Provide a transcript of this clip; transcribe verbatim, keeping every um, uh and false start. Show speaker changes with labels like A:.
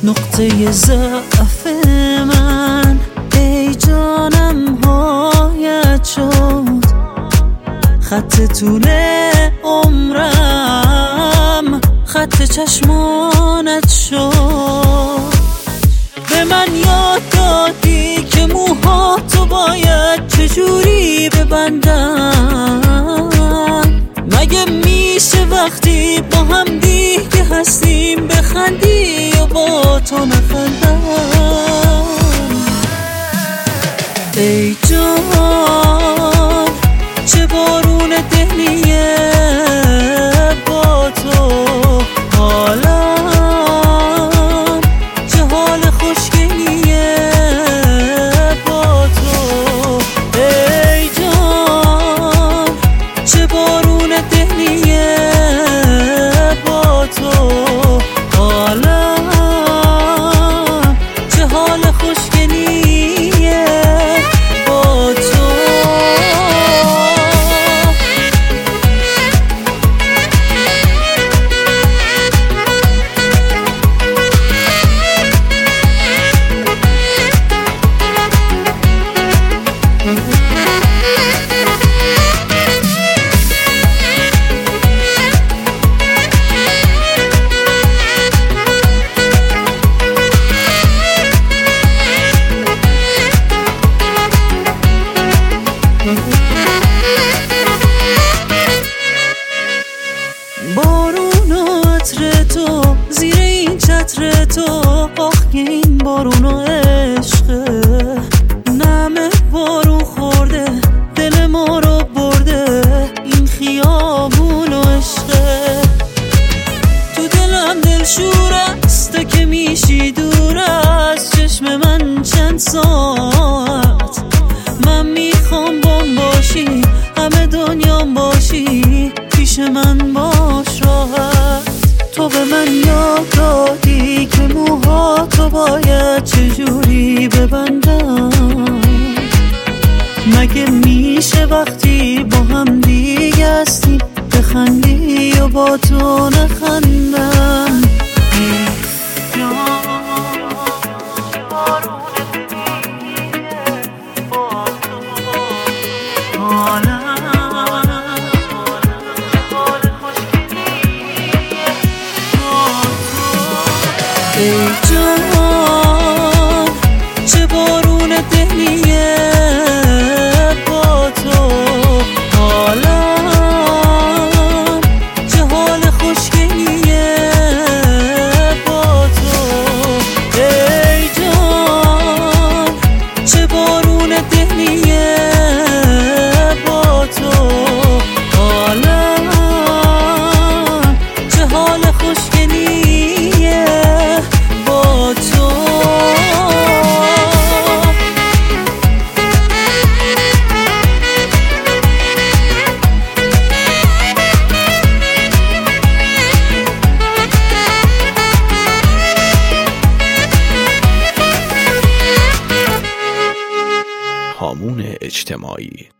A: نقطه ضعف من ای جانم هایت شد، خط طول عمرم خط چشمانت شد. به من یاد دادی که موهاتو باید چجوری ببندم. مگه میشه وقتی با هم دیگه هستیم بخندی و با تو نخندم؟ ای جان چه بارون دهنیه با تو، حالم چه حال خوشگلیه با تو. ای جان چه بارون دهنیه با تو، حالم چه حال خوشگلیه با تو. بارون و عطر تو زیر این چتر تو، آخ این بارون و عشقه. نمه بارون خورده دل ما رو برده، این خیابون و عشقه. تو دلم دلشور است که میشی دور از چشم من چند ساعت. من میخوام بام باشی همه دنیام باشی، پیش من باش راحت. تو به من یاد دادی که موهاتو باید چجوری ببندم. مگه میشه وقتی با هم دیگه هستیم بخندی و با تو نخندم؟ ای جان چه بارون دهنیه با تو، حالم چه حال خوشگلیه با تو. ای جان چه بارون دهنیه با تو، حالم چه حال خوشگلیه با تو.
B: هامون اجتماعی